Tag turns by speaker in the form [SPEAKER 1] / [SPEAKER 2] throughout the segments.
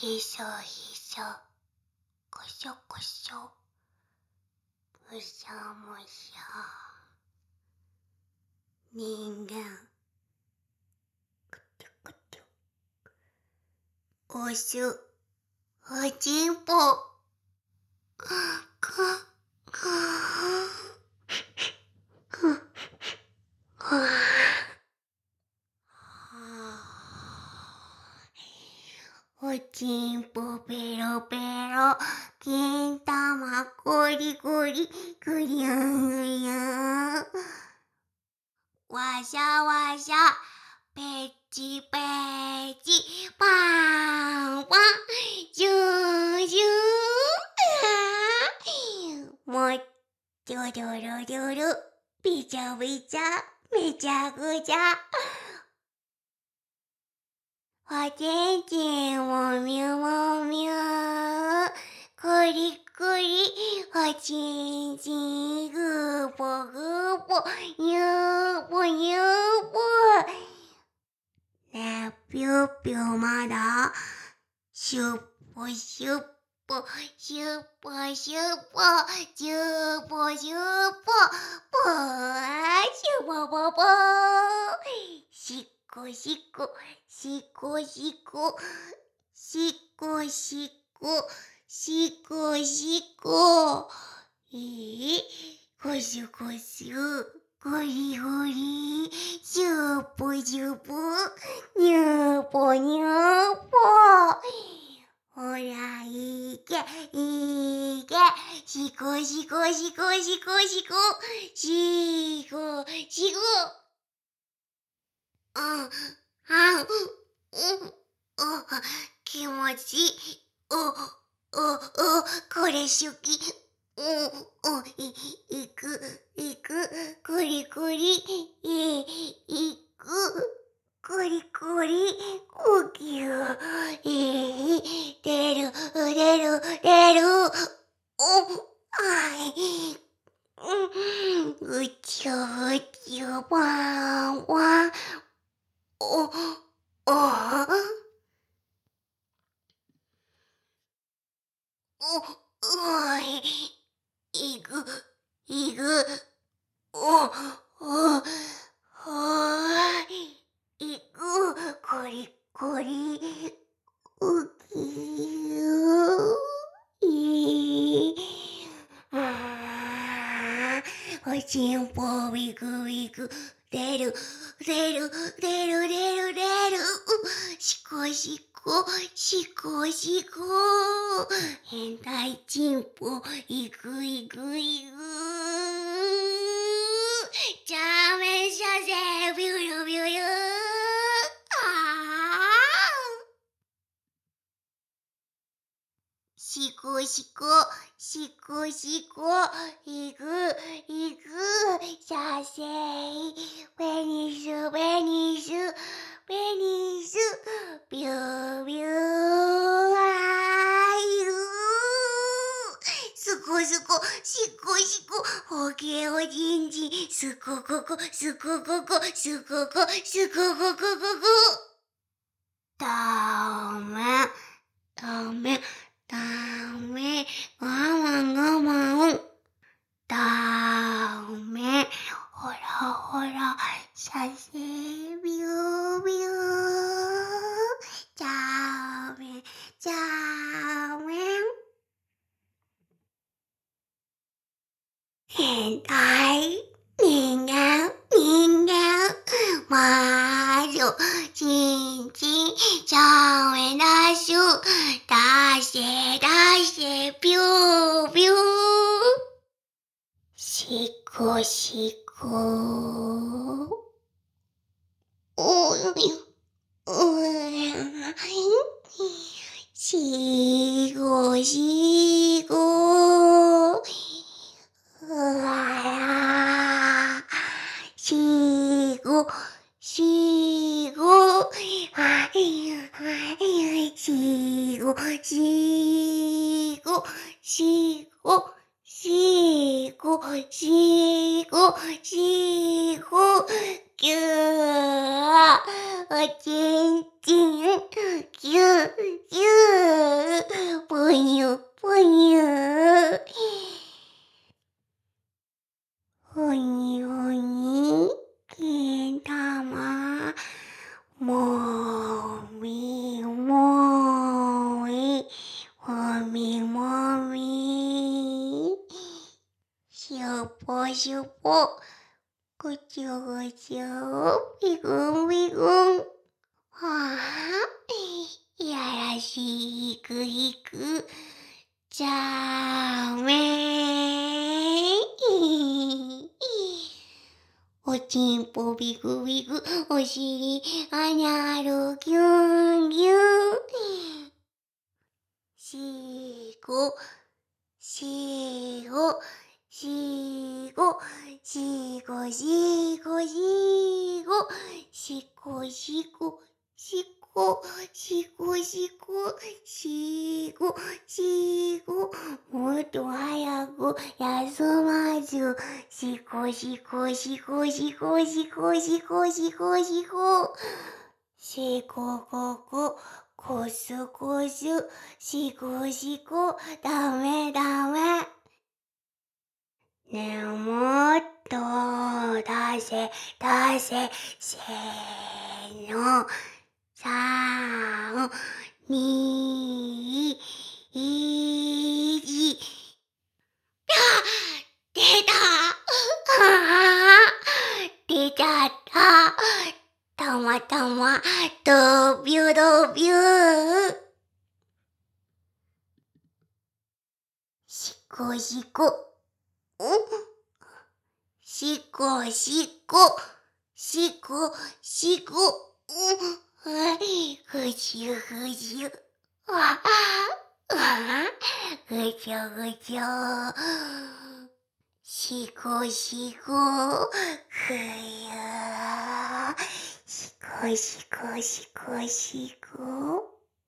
[SPEAKER 1] ひしょひしょ、こしょこしょ、むしゃむしゃ。人間、くてくて。おしゅ、おちんぽ。おちんぽペロペロ、金玉ゴリゴリ、ぐりゅんぐりゅん。わしゃわしゃ、ペチペチ、パンパン、ジュジュー。もっちょろろろろ、びちゃびちゃ、めちゃくちゃ。おちんちんもみゅもみゅー、くりくり、おちんちんぐぽぐぽ、にゅーぽにゅーぽ。ねぴゅぴゅまだ、しゅっぽしゅっぽ、しゅっぽしゅっぽ、しゅっぽしゅっぽ、ぽーしゅぽぽぽー。しっこしっこ、しっこしっこ、しっこしっこ、しっこしっこ。こしゅこしゅ、ゴリゴリ、しゅっぽしゅっぽ、にゅーぽにゅーぽ。ほらいけいけ、しこしこしこしこしこ、しこしこ。気持ちいい。これ好き。いく、くりくり、いく、くりくり、うきゅう、出る、出る、出る、うちゅうちゅう、ワンワン、いく、いく、いく、こりこり、うきゅう。おちんぽウィグウィグ、出る、出る、出る、出る、出る。しこしこ、しこしこ。変態ちんぽ、いくいくいく。チャーメン射精、ビュルビュル。しこしこ、しこしこ、いく、いく、射精、ペニス、ペニス、ペニス、ビュービュー、すこすこ、しこしこ、ほけおじんじん、すこここ、すこここ、すここ、すこここここ。ダメ、ダメ。ダメ、我慢我慢。ダメ、ほらほら、射精ビュービュー。ダメ、ダメ。変態、人間、人間、魔女、ちんちん、ちゃめダッシュ、出して出して、ピューピュー。しこしこ。しごしご。しご、しご、しご、しご、しご、しご、しご、しご、ぎゅー、おちんちん、ぎゅー、ぎゅー。 しゅぽ。ぐちゅぐちゅ、びぐんびぐん。はあ、いやらしいひくひく。じゃめおちんぽびぐびぐ、おしりあなるぎゅんぎゅん。しご、しご、しご、しご、しご、しご、しご、しご、しご、しご、しご、しご、しご、もっと早く休まず、しご、しご、しご、しご、しご、しご、しご、しご、しごごご、こすこす、しごしご、ダメダメ。ねもっと出せ、出せ、せーの。3、2、1。出た出ちゃった。たまたま、ドビュドビュしこしこ。しこしこ。しこしこ。ぐちゅぐちゅ。ぐちょぐちょ。しこしこ。ふゆー。しこしこしこしこ。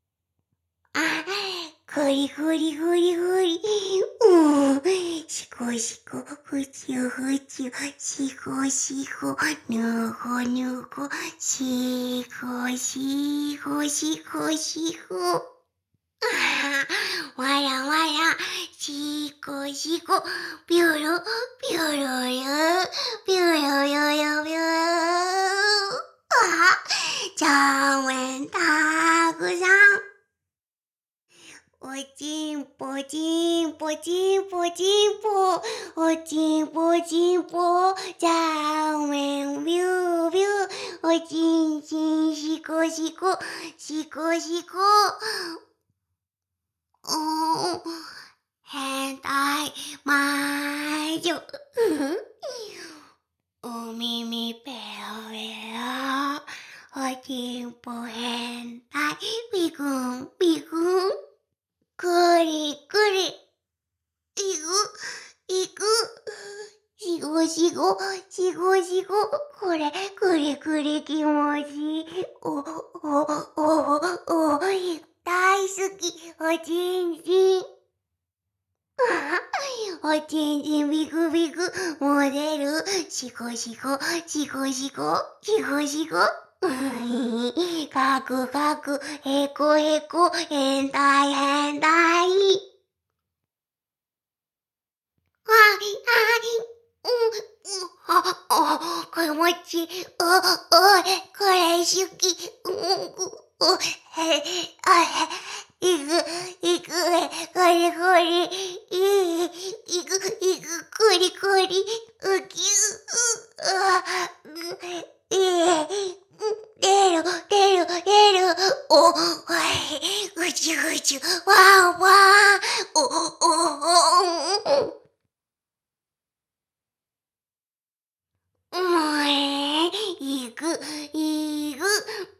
[SPEAKER 1] ぐりぐりぐりぐり。しこしこ、ふちゅふちゅ。しこしこ、ぬごぬご。しこしこしこしこ。わらわら。しこしこ。ぴょろ、ぴょろろ。ぴょろろろぴょろ。ちゃんめんたくさん。おちんぽちんぽちんぽちんぽ。おちんぽちんぽ。ちゃんめんビュービュー。おちんちんしこしこ。しこしこ。変態魔女。お耳ペロペロ。おちんぽ変態。ビグンビグン。くりくり。いぐ、いぐ。しごしご、しごしご。これ、くりくり気持ちいい。大好き、おちんちん。おちんちんビクビク、モデル。しごしご、しごしご、しごしご。かくかく、へこへこ、変態変態。これもち、これ好き、いく、いく、これこれ、いく、こりこり、き出る、ぐちゅぐちゅ、わーわー、いく、いく、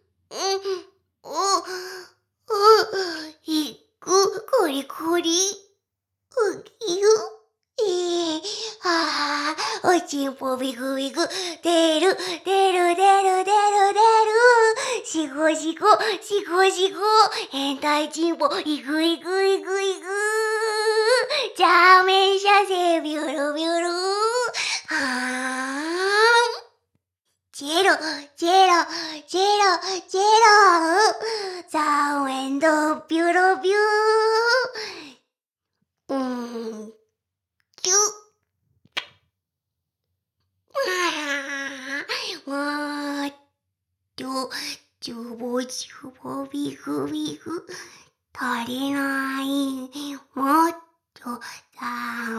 [SPEAKER 1] いく、こりこり、きゅ、おちんぽびくびく、出る、しごしご、しごしご、変態ちんぽ、いくいくいくいく、じゃあめんしゃせ、ビュルビュル、ジェロ、ジェロ、ジェロ、ジェロ、ザウェンド、ビュロビュー。キュッ。もっと、ジュボジュボビグビグ。足りない。もっと、ダ